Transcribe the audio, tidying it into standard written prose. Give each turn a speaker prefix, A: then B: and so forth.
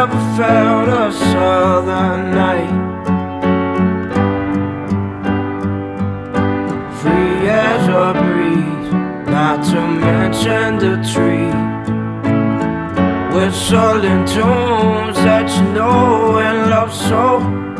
A: never felt a southern night. Free as a breeze, not to mention the tree, whistling tunes that you know and love so.